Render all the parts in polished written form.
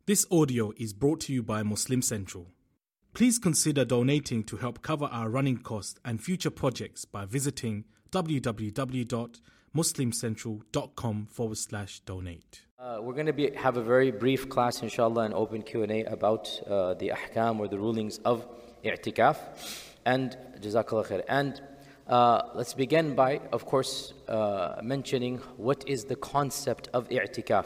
This audio is brought to you by Muslim Central. Please consider donating to help cover our running costs and future projects by visiting www.muslimcentral.com/donate. We're going to have a very brief class, inshallah, an open Q&A about the ahkam or the rulings of i'tikaf. And jazakallah khair. And let's begin by, of course, mentioning what is the concept of i'tikaf.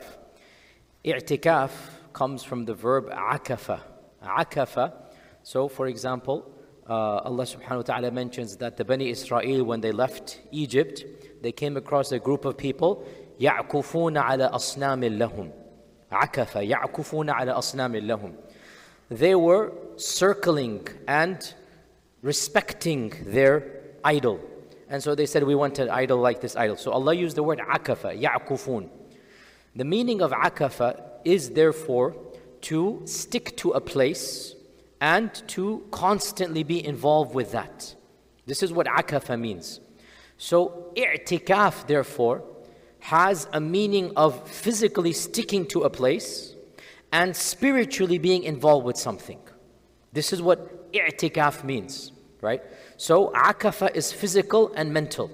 I'tikaf comes from the verb akafa. Akafa. So, for example, Allah subhanahu wa ta'ala mentions that the Bani Israel, when they left Egypt, they came across a group of people, يَعْكُفُونَ عَلَى أَصْنَامٍ لَهُمْ. عَكَفَ يَعْكُفُونَ عَلى أَصْنَامٍ لَهُمْ. They were circling and respecting their idol. And so they said, we want an idol like this idol. So Allah used the word akafa, يَعْكُفُونَ. The meaning of akafa is therefore to stick to a place and to constantly be involved with that. This is what akafa means. So i'tikaf therefore has a meaning of physically sticking to a place and spiritually being involved with something. This is what i'tikaf means, right? So akafa is physical and mental.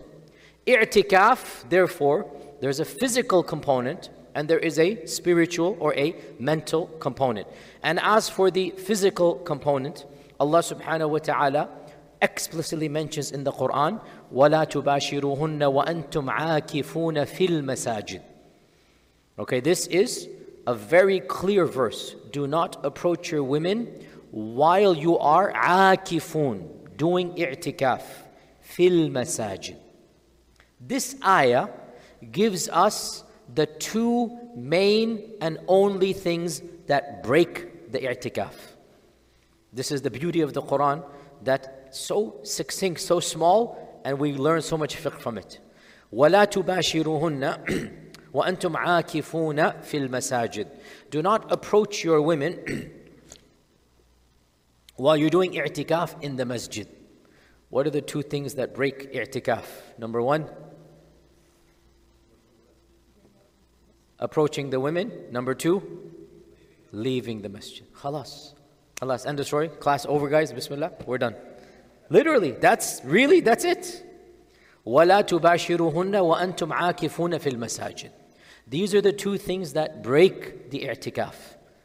I'tikaf, therefore, there's a physical component and there is a spiritual or a mental component. And as for the physical component, Allah subhanahu wa ta'ala explicitly mentions in the Quran, وَلَا تُبَاشِرُوهُنَّ وَأَنْتُمْ عَاكِفُونَ فِي الْمَسَاجِدِ. Okay, this is a very clear verse. Do not approach your women while you are عاكفون, doing i'tikaf, فِي الْمَسَاجِدِ. This ayah gives us the two main and only things that break the i'tikaf. This is the beauty of the Quran, that so succinct, so small, and we learn so much fiqh from it. وَلَا تُبَاشِرُوهُنَّ وَأَنْتُمْ عَاكِفُونَ فِي الْمَسَاجِدِ. Do not approach your women while you're doing i'tikaf in the masjid. What are the two things that break i'tikaf? Number one, approaching the women. Number two, leaving the masjid. Khalas. Khalas. End of story. Class over, guys. Bismillah. We're done. Literally, that's it. وَلَا تُبَاشِرُهُنَّ وَأَنْتُمْ عَاكِفُونَ فِي الْمَسَاجِدِ. These are the two things that break the i'tikaf.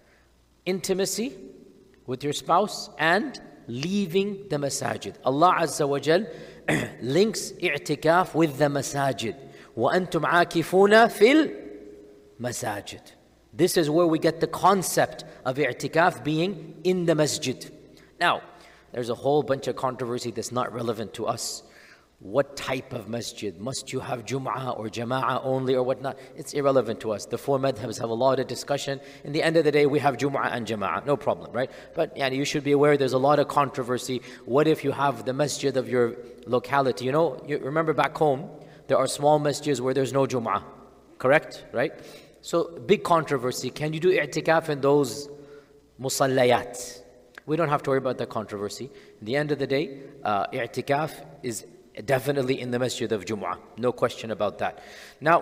Intimacy with your spouse and leaving the masajid. Allah Azza wa Jal links i'tikaf with the masajid. وَأَنْتُمْ عَاكِفُونَ فِي masajid. This is where we get the concept of i'tikaf being in the masjid. Now, there's a whole bunch of controversy that's not relevant to us. What type of masjid? Must you have Jum'ah or Jama'ah only or whatnot? It's irrelevant to us. The four madhabs have a lot of discussion. In the end of the day, we have Jum'ah and Jama'ah. No problem, right? But you should be aware there's a lot of controversy. What if you have the masjid of your locality? You remember back home, there are small masjids where there's no Jum'ah. Correct? Right? So, big controversy. Can you do i'tikaf in those musallayat? We don't have to worry about that controversy. At the end of the day, i'tikaf is definitely in the masjid of Jum'ah. No question about that. Now,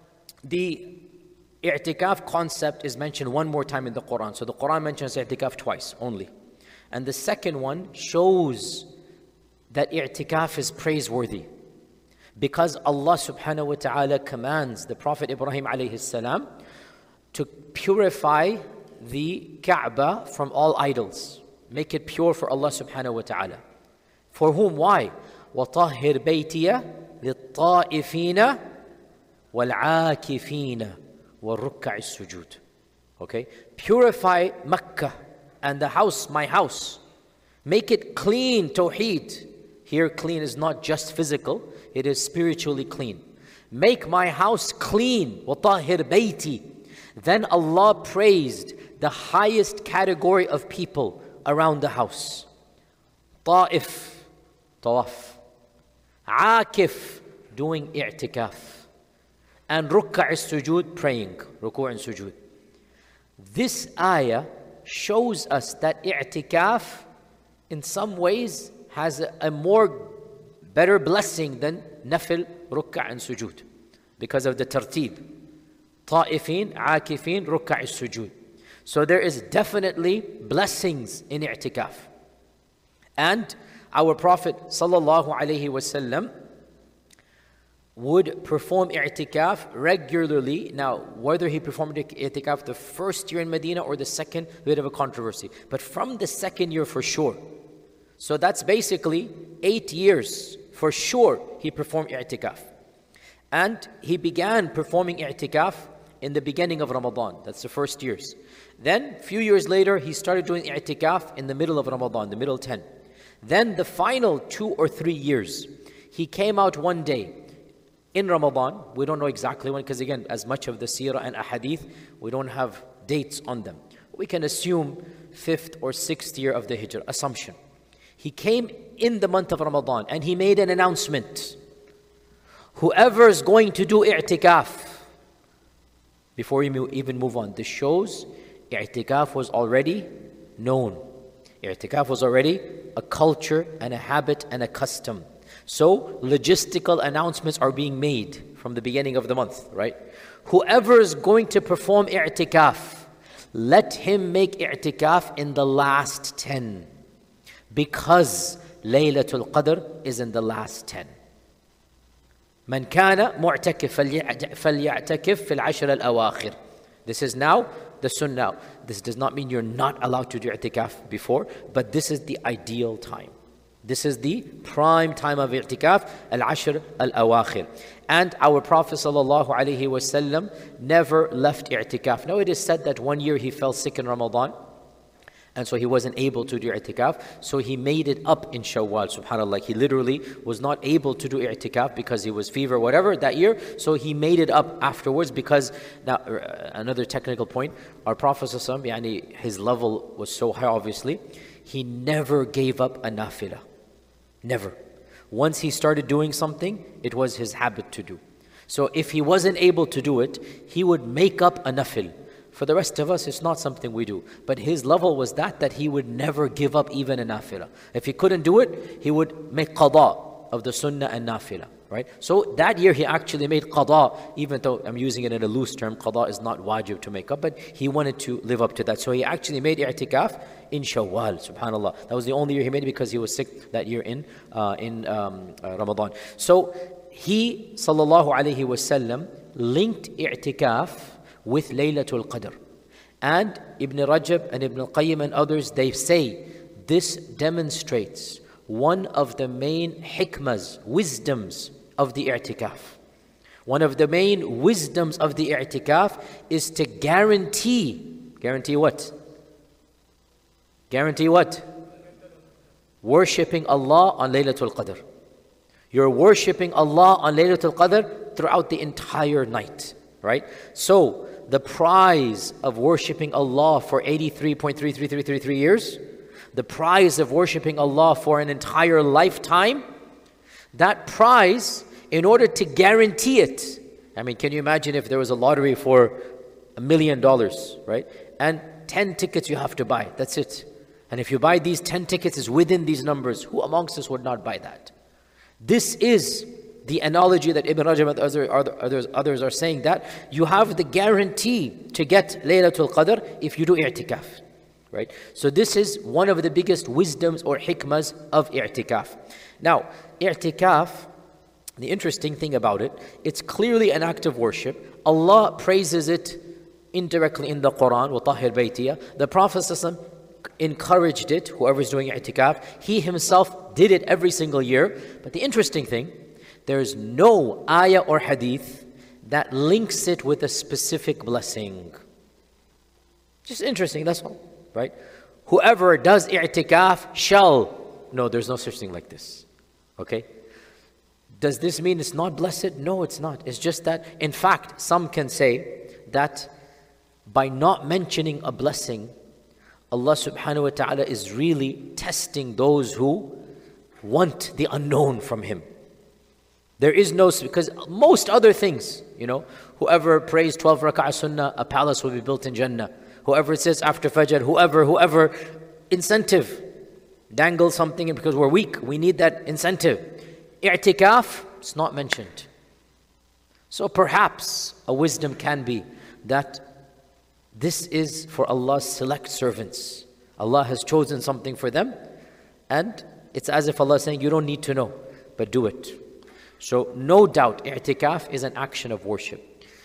the i'tikaf concept is mentioned one more time in the Quran. So, the Quran mentions i'tikaf twice only. And the second one shows that i'tikaf is praiseworthy. Because Allah subhanahu wa ta'ala commands the Prophet Ibrahim alayhi salam to purify the Kaaba from all idols. Make it pure for Allah subhanahu wa ta'ala. For whom? Why? وَطَهِّرْ بَيْتِيَ لِلطَّائِفِينَ وَالْعَاكِفِينَ وَالرُّكَّعِ السُّجُودِ. Okay? Purify Makkah and the house, my house. Make it clean, tawheed. Here clean is not just physical, it is spiritually clean. Make my house clean. وَطَهِّرْ بَيْتِي. Then Allah praised the highest category of people around the house. Ta'if, tawaf. Akif, doing i'tikaf. And rukka' as-sujud, praying. Ruku' and sujud. This ayah shows us that i'tikaf in some ways has a more better blessing than nafil, rukka' and sujud because of the tartib. Ta'ifin, akifin, rukka' as-sujud. So there is definitely blessings in i'tikaf. And our Prophet ﷺ would perform i'tikaf regularly. Now, whether he performed i'tikaf the first year in Medina or the second, a bit of a controversy. But from the second year for sure. So that's basically 8 years for sure he performed i'tikaf. And he began performing i'tikaf in the beginning of Ramadan. That's the first years. Then, a few years later, he started doing i'tikaf in the middle of Ramadan, the middle 10. Then the final 2 or 3 years, he came out one day in Ramadan. We don't know exactly when, because again, as much of the seerah and ahadith, we don't have dates on them. We can assume 5th or 6th year of the Hijrah, assumption. He came in the month of Ramadan and he made an announcement. Whoever is going to do i'tikaf, before you even move on, this shows i'tikaf was already known. I'tikaf was already a culture and a habit and a custom. So logistical announcements are being made from the beginning of the month, right? Whoever is going to perform i'tikaf, let him make i'tikaf in the last 10. Because Laylatul Qadr is in the last 10. من كان معتكف فليعتكف في العشر الأواخر. This is now the sunnah. This does not mean you're not allowed to do i'tikaf before, but this is the ideal time. This is the prime time of i'tikaf, al-ashr al-awakhir. And our Prophet ﷺ never left i'tikaf. Now it is said that one year he fell sick in Ramadan, and so he wasn't able to do i'tikaf. So he made it up in Shawwal, subhanAllah. He literally was not able to do i'tikaf because he was fever, whatever, that year. So he made it up afterwards because, now another technical point, our Prophet ﷺ, his level was so high obviously, he never gave up a nafilah. Never. Once he started doing something, it was his habit to do. So if he wasn't able to do it, he would make up a nafil. For the rest of us, it's not something we do. But his level was that he would never give up even a nafilah. If he couldn't do it, he would make qada of the sunnah and nafilah, right? So that year he actually made qada, even though I'm using it in a loose term, qada is not wajib to make up, but he wanted to live up to that. So he actually made i'tikaf in Shawwal, subhanAllah. That was the only year he made it because he was sick that year in Ramadan. So he, sallallahu alayhi wasallam, linked i'tikaf with Laylatul Qadr. And Ibn Rajab and Ibn al-Qayyim and others, they say this demonstrates one of the main hikmas, wisdoms of the i'tikaf. One of the main wisdoms of the i'tikaf is to guarantee what? Guarantee what? Worshipping Allah on Laylatul Qadr. You're worshipping Allah on Laylatul Qadr throughout the entire night, right? So the prize of worshipping Allah for 83.33333 years, the prize of worshipping Allah for an entire lifetime, that prize, in order to guarantee it, I mean, can you imagine if there was a lottery for $1 million, right? And 10 tickets you have to buy, that's it. And if you buy these 10 tickets is within these numbers, who amongst us would not buy that? This is the analogy that Ibn Rajab and others are saying, that you have the guarantee to get Laylatul Qadr if you do i'tikaf, right? So this is one of the biggest wisdoms or hikmas of i'tikaf. Now, i'tikaf, the interesting thing about it, it's clearly an act of worship. Allah praises it indirectly in the Quran, وَطَهِّرْ بَيْتِيَ. The Prophet ﷺ encouraged it, whoever's doing i'tikaf. He himself did it every single year. But the interesting thing, there is no ayah or hadith that links it with a specific blessing. Just interesting, that's all, right? Whoever does i'tikaf shall. No, there's no such thing like this, okay? Does this mean it's not blessed? No, it's not. It's just that, in fact, some can say that by not mentioning a blessing, Allah subhanahu wa ta'ala is really testing those who want the unknown from Him. There is no, because most other things, whoever prays 12 rak'ah sunnah, a palace will be built in Jannah. Whoever says after Fajr, whoever, incentive, dangle something because we're weak, we need that incentive. I'tikaf, it's not mentioned. So perhaps a wisdom can be that This is for Allah's select servants. Allah has chosen something for them, and it's as if Allah is saying, you don't need to know, but do it. So no doubt, i'tikaf is an action of worship.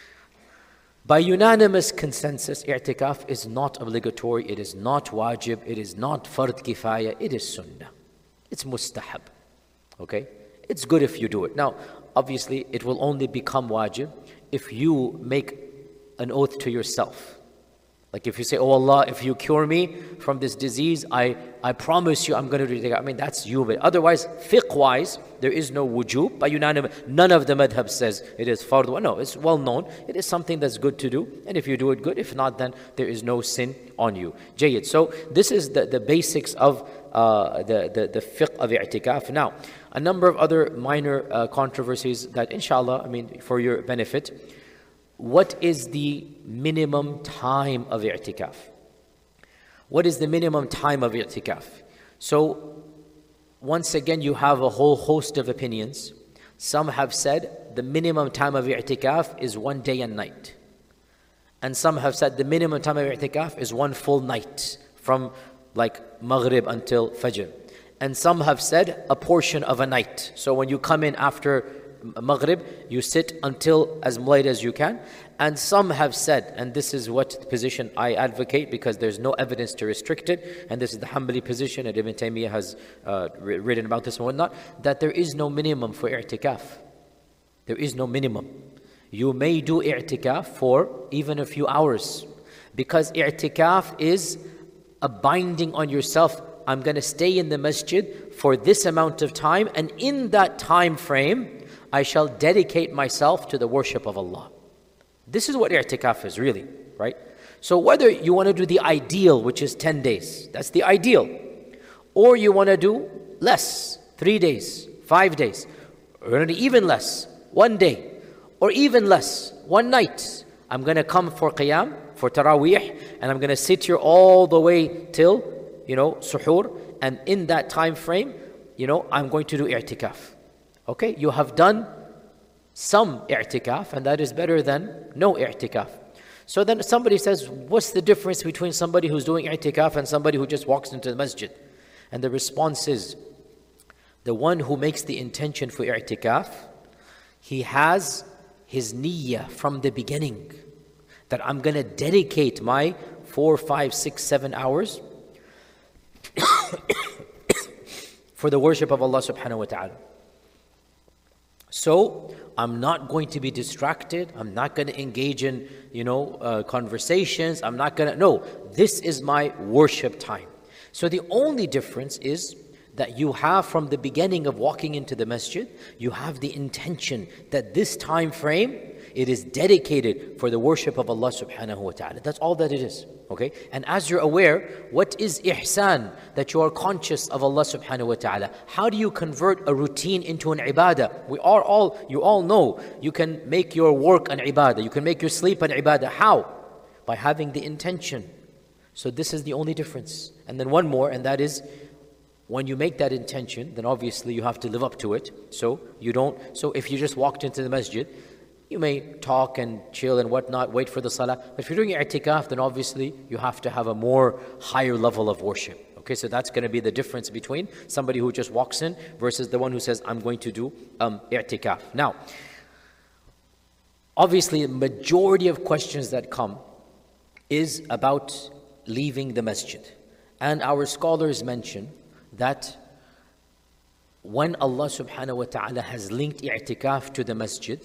By unanimous consensus, i'tikaf is not obligatory, it is not wajib, it is not fard kifaya, it is sunnah. It's mustahab. Okay? It's good if you do it. Now, obviously, it will only become wajib if you make an oath to yourself. Like if you say, oh Allah, if you cure me from this disease, I promise you I'm going to do it. I mean, that's you. But otherwise, fiqh-wise, there is no wujub. By unanimous, none of the madhab says it is fard. No, it's well known. It is something that's good to do. And if you do it, good. If not, then there is no sin on you. Jayyid. So this is the basics of the fiqh of i'tikaf. Now, a number of other minor controversies that, inshallah, I mean, for your benefit. What is the minimum time of i'tikaf? What is the minimum time of i'tikaf? So, once again, you have a whole host of opinions. Some have said the minimum time of i'tikaf is 1 day and night. And some have said the minimum time of i'tikaf is 1 full night, from like Maghrib until Fajr. And some have said a portion of a night. So when you come in after Maghrib, you sit until as late as you can. And some have said, and this is what position I advocate because there's no evidence to restrict it, and this is the Hanbali position, and Ibn Taymiyyah has written about this and whatnot, that there is no minimum for i'tikaf. There is no minimum. You may do i'tikaf for even a few hours, because i'tikaf is a binding on yourself. I'm going to stay in the masjid for this amount of time, and in that time frame, I shall dedicate myself to the worship of Allah. This is what i'tikaf is really, right? So whether you want to do the ideal, which is 10 days, that's the ideal, or you want to do less, 3 days, 5 days, or even less, 1 day, or even less, 1 night. I'm going to come for qiyam, for taraweeh, and I'm going to sit here all the way till, suhoor, and in that time frame, I'm going to do i'tikaf. Okay, you have done some i'tikaf, and that is better than no i'tikaf. So then somebody says, what's the difference between somebody who's doing i'tikaf and somebody who just walks into the masjid? And the response is, the one who makes the intention for i'tikaf, he has his niyyah from the beginning, that I'm going to dedicate my 4, 5, 6, 7 hours for the worship of Allah subhanahu wa ta'ala. So, I'm not going to be distracted. I'm not going to engage in, conversations. I'm not going to, no, this is my worship time. So the only difference is that you have from the beginning of walking into the masjid, you have the intention that this time frame, it is dedicated for the worship of Allah subhanahu wa ta'ala. That's all that it is. Okay? And as you're aware, what is ihsan? That you are conscious of Allah subhanahu wa ta'ala. How do you convert a routine into an ibadah? You all know you can make your work an ibadah. You can make your sleep an ibadah. How? By having the intention. So this is the only difference. And then one more, and that is, when you make that intention, then obviously you have to live up to it. So if you just walked into the masjid, you may talk and chill and whatnot, wait for the salah. But if you're doing i'tikaf, then obviously you have to have a more higher level of worship. Okay, so that's going to be the difference between somebody who just walks in versus the one who says, I'm going to do i'tikaf. Now, obviously, the majority of questions that come is about leaving the masjid. And our scholars mention that when Allah subhanahu wa ta'ala has linked i'tikaf to the masjid,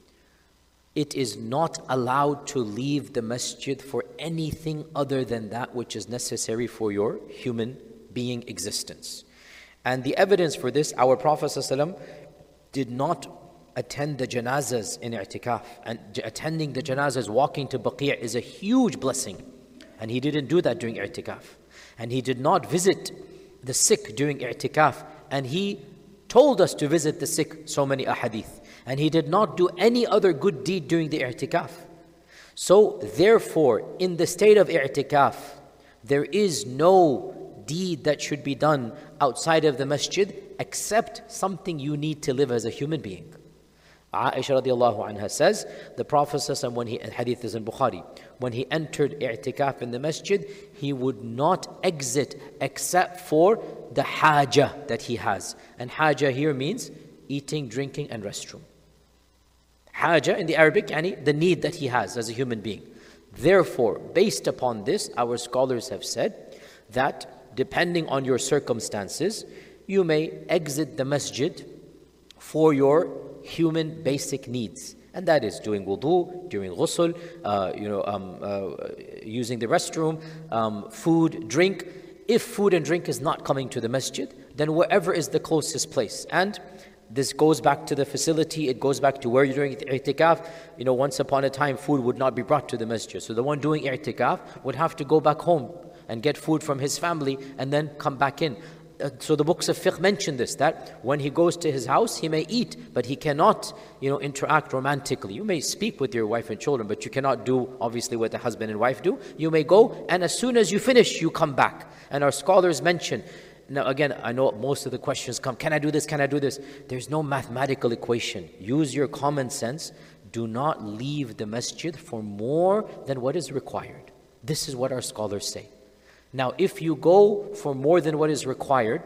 it is not allowed to leave the masjid for anything other than that which is necessary for your human being existence. And the evidence for this, our Prophet ﷺ did not attend the janazas in i'tikaf. And attending the janazas, walking to Baqi' is a huge blessing. And he didn't do that during i'tikaf. And he did not visit the sick during i'tikaf. And he told us to visit the sick, so many ahadith. And he did not do any other good deed during the i'tikaf. So therefore, in the state of i'tikaf, there is no deed that should be done outside of the masjid except something you need to live as a human being. Aisha radiallahu anha says, the Prophet ﷺ, when he, hadith is in Bukhari, when he entered i'tikaf in the masjid, he would not exit except for the haja that he has. And haja here means eating, drinking, and restroom. Haja in the Arabic, yani the need that he has as a human being. Therefore, based upon this, our scholars have said that depending on your circumstances, you may exit the masjid for your human basic needs. And that is doing wudu, doing ghusl, using the restroom, food, drink. If food and drink is not coming to the masjid, then wherever is the closest place. And this goes back to the facility, it goes back to where you're doing i'tikaf. Once upon a time, food would not be brought to the masjid. So the one doing i'tikaf would have to go back home and get food from his family and then come back in. So the books of fiqh mention this, that when he goes to his house, he may eat, but he cannot, interact romantically. You may speak with your wife and children, but you cannot do, obviously, what the husband and wife do. You may go, and as soon as you finish, you come back. And our scholars mention, now again, I know most of the questions come, can I do this, can I do this? There's no mathematical equation. Use your common sense. Do not leave the masjid for more than what is required. This is what our scholars say. Now, if you go for more than what is required,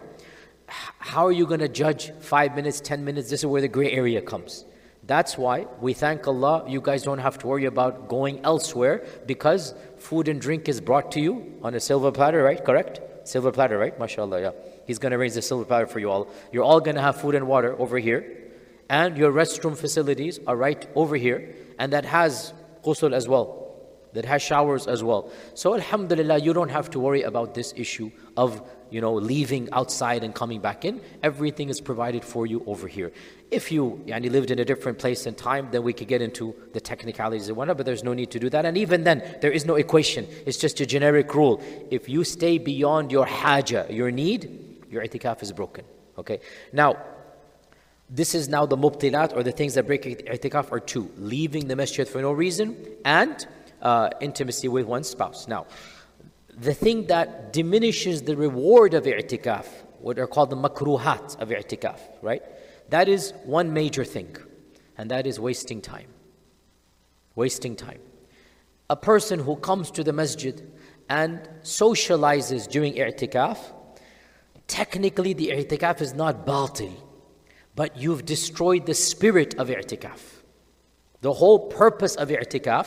how are you going to judge 5 minutes, 10 minutes? This is where the gray area comes. That's why we thank Allah, you guys don't have to worry about going elsewhere, because food and drink is brought to you on a silver platter, right? Correct? Silver platter, right? MashaAllah, yeah. He's going to raise the silver platter for you all. You're all going to have food and water over here. And your restroom facilities are right over here. And that has ghusl as well. That has showers as well. So alhamdulillah, you don't have to worry about this issue of, leaving outside and coming back in. Everything is provided for you over here. If you lived in a different place and time, then we could get into the technicalities and whatnot, but there's no need to do that. And even then, there is no equation. It's just a generic rule. If you stay beyond your haja, your need, your i'tikaf is broken. Okay? Now, this is now the mubtilat, or the things that break i'tikaf are two. Leaving the masjid for no reason, and intimacy with one's spouse. Now, the thing that diminishes the reward of i'tikaf, what are called the makruhat of i'tikaf, right? That is one major thing, and that is wasting time. Wasting time. A person who comes to the masjid and socializes during i'tikaf, technically the i'tikaf is not batil, but you've destroyed the spirit of i'tikaf. The whole purpose of i'tikaf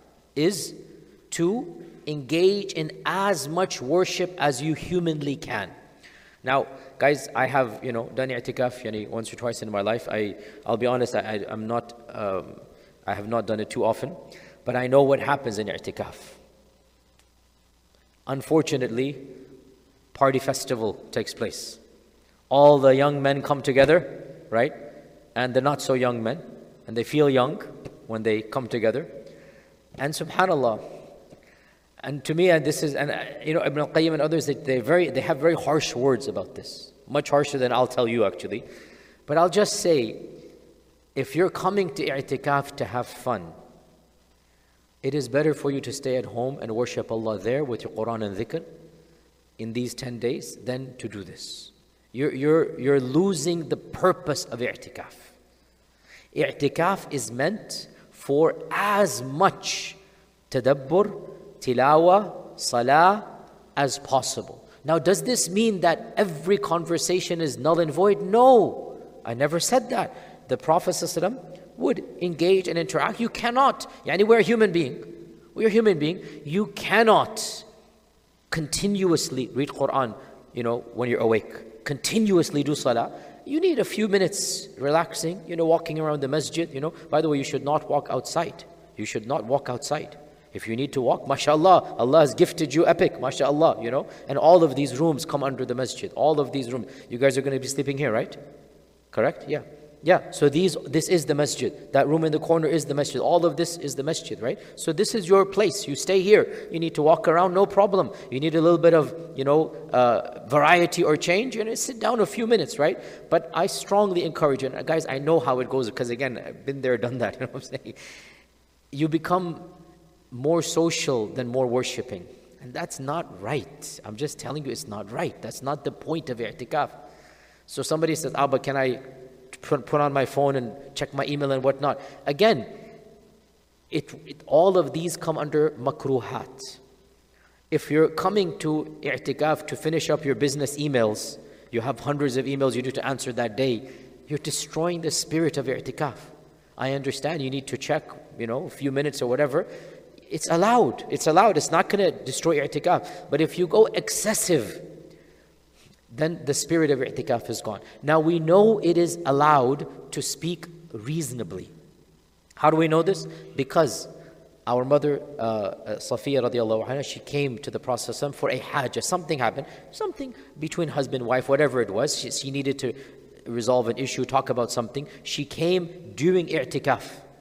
is to engage in as much worship as you humanly can. Now, guys, I have, done i'tikaf once or twice in my life. I'll be honest, I have not done it too often, but I know what happens in i'tikaf. Unfortunately, party festival takes place. All the young men come together, right? And the not so young men, and they feel young when they come together. And subhanallah, and to me, and this is, and Ibn al-Qayyim and others, they have very harsh words about this, much harsher than I'll tell you actually. But I'll just say, if you're coming to i'tikaf to have fun, it is better for you to stay at home and worship Allah there with your Quran and dhikr in these 10 days than to do this. You're losing the purpose of i'tikaf. I'tikaf is meant for as much tadabbur, tilawa, salah as possible. Now, does this mean that every conversation is null and void? No, I never said that. The Prophet ﷺ would engage and interact. You cannot, we're a human being. We're a human being. You cannot continuously read Quran, when you're awake. Continuously do salah. You need a few minutes relaxing, walking around the masjid, By the way, you should not walk outside. You should not walk outside. If you need to walk, mashallah, Allah has gifted you epic, mashallah, And all of these rooms come under the masjid. All of these rooms. You guys are going to be sleeping here, right? Correct? Yeah. Yeah, so this is the masjid. That room in the corner is the masjid. All of this is the masjid, right? So this is your place. You stay here. You need to walk around, no problem. You need a little bit of, variety or change. Sit down a few minutes, right? But I strongly encourage you. And guys, I know how it goes because, again, I've been there, done that. You know what I'm saying? You become more social than more worshipping. And that's not right. I'm just telling you it's not right. That's not the point of i'tikaf. So somebody says, but can I put on my phone and check my email and whatnot. Again, all of these come under makruhat. If you're coming to i'tikaf to finish up your business emails, you have hundreds of emails you need to answer that day, you're destroying the spirit of i'tikaf. I understand you need to check, a few minutes or whatever. It's allowed. It's not going to destroy i'tikaf. But if you go excessive, then the spirit of i'tikaf is gone. Now we know it is allowed to speak reasonably. How do we know this? Because our mother, Safiya radiallahu anha, she came to the Prophet for a hajj. Something happened, something between husband and wife, whatever it was. She needed to resolve an issue, talk about something. She came during i'tikaf.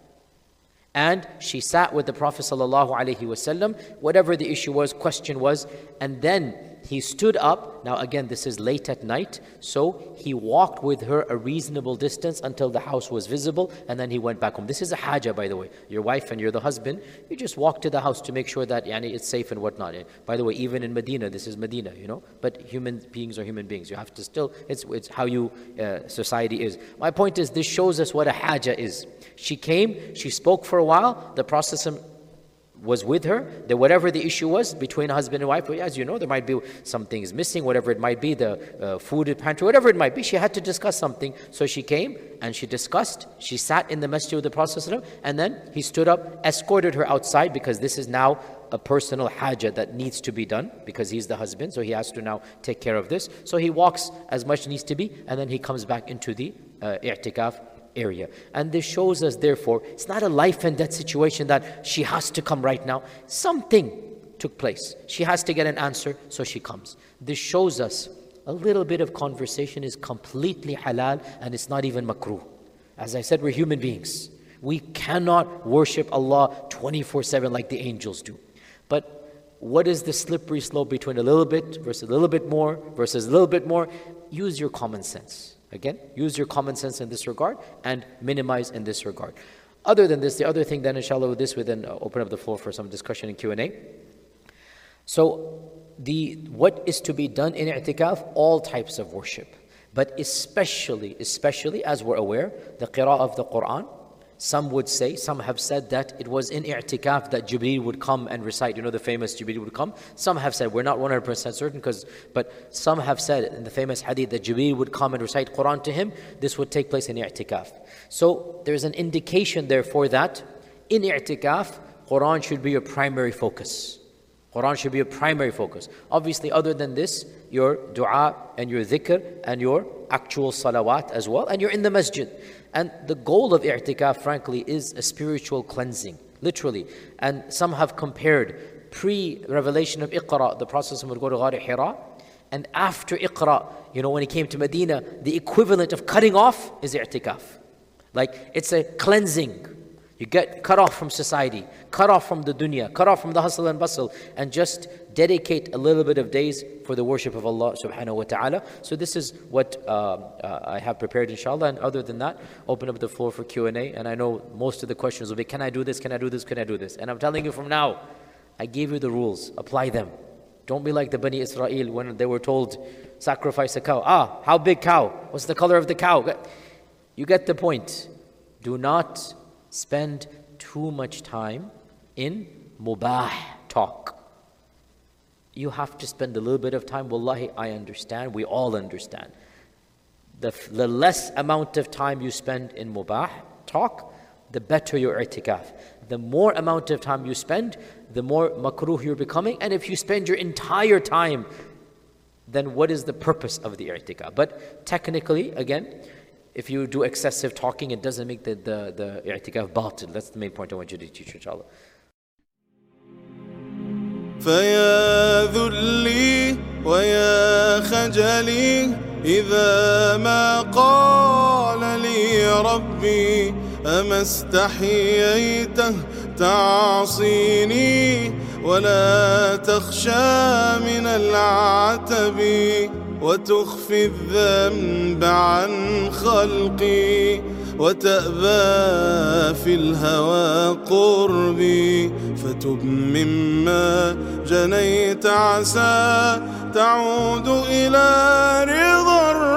And she sat with the Prophet sallallahu alaihi wasallam, whatever the issue was, question was, and then he stood up. Now again, this is late at night, so he walked with her a reasonable distance until the house was visible, and then he went back home. This is a hajjah, by the way. Your wife and you're the husband, you just walk to the house to make sure that it's safe and whatnot. By the way, even in Medina, this is Medina, but human beings are human beings. You have to still, it's how society is. My point is, this shows us what a hajjah is. She came, she spoke for a while, the Prophet was with her, that whatever the issue was between husband and wife, as you know, there might be some things missing, whatever it might be, the food pantry, whatever it might be, she had to discuss something. So she came and she discussed, she sat in the masjid with the Prophet, and then he stood up, escorted her outside, because this is now a personal hajjah that needs to be done, because he's the husband, so he has to now take care of this. So he walks as much needs to be, and then he comes back into the i'tikaf area. And this shows us, therefore, it's not a life and death situation that she has to come right now. Something took place. She has to get an answer, so she comes. This shows us a little bit of conversation is completely halal, and it's not even makruh. As I said, we're human beings. We cannot worship Allah 24/7 like the angels do. But what is the slippery slope between a little bit versus a little bit more versus a little bit more? Use your common sense. Again, use your common sense in this regard and minimize in this regard. Other than this, the other thing then, inshallah, with this, we then open up the floor for some discussion and Q&A. So, what is to be done in i'tikaf? All types of worship. But especially, as we're aware, the qira'ah of the Quran. Some would say, some have said that it was in i'tikaf that Jibreel would come and recite. The famous Jibreel would come. Some have said, we're not 100% certain, but some have said in the famous hadith that Jibreel would come and recite Quran to him. This would take place in i'tikaf. So there's an indication therefore that in i'tikaf, Quran should be your primary focus. Quran should be a primary focus. Obviously, other than this, your dua and your dhikr and your actual salawat as well, and you're in the masjid. And the goal of i'tikaf, frankly, is a spiritual cleansing, literally. And some have compared pre-revelation of Iqra, the Prophet would go to Ghar Hira, and after Iqra, when he came to Medina, the equivalent of cutting off is i'tikaf. Like, it's a cleansing. You get cut off from society, cut off from the dunya, cut off from the hustle and bustle, and just dedicate a little bit of days for the worship of Allah subhanahu wa ta'ala. So this is what I have prepared, inshallah. And other than that, open up the floor for Q&A. And I know most of the questions will be, can I do this, can I do this, can I do this? And I'm telling you from now, I gave you the rules, apply them. Don't be like the Bani Israel when they were told, sacrifice a cow. How big cow? What's the color of the cow? You get the point. Do not spend too much time in mubah talk. You have to spend a little bit of time. Wallahi, I understand. We all understand. The less amount of time you spend in mubah talk, the better your i'tikaf. The more amount of time you spend, the more makruh you're becoming. And if you spend your entire time, then what is the purpose of the i'tikaf? But technically, again, if you do excessive talking, it doesn't make the i'tikaf batil. That's the main point I want you to teach, inshallah. فيا ذلي ويا خجلي إذا ما قال لي ربي أما استحييته تعصيني ولا تخشى من العتب وتخفي الذنب عن خلقي وتأبى في الهوى قربي فتب مما جنيت عسى تعود إلى رضا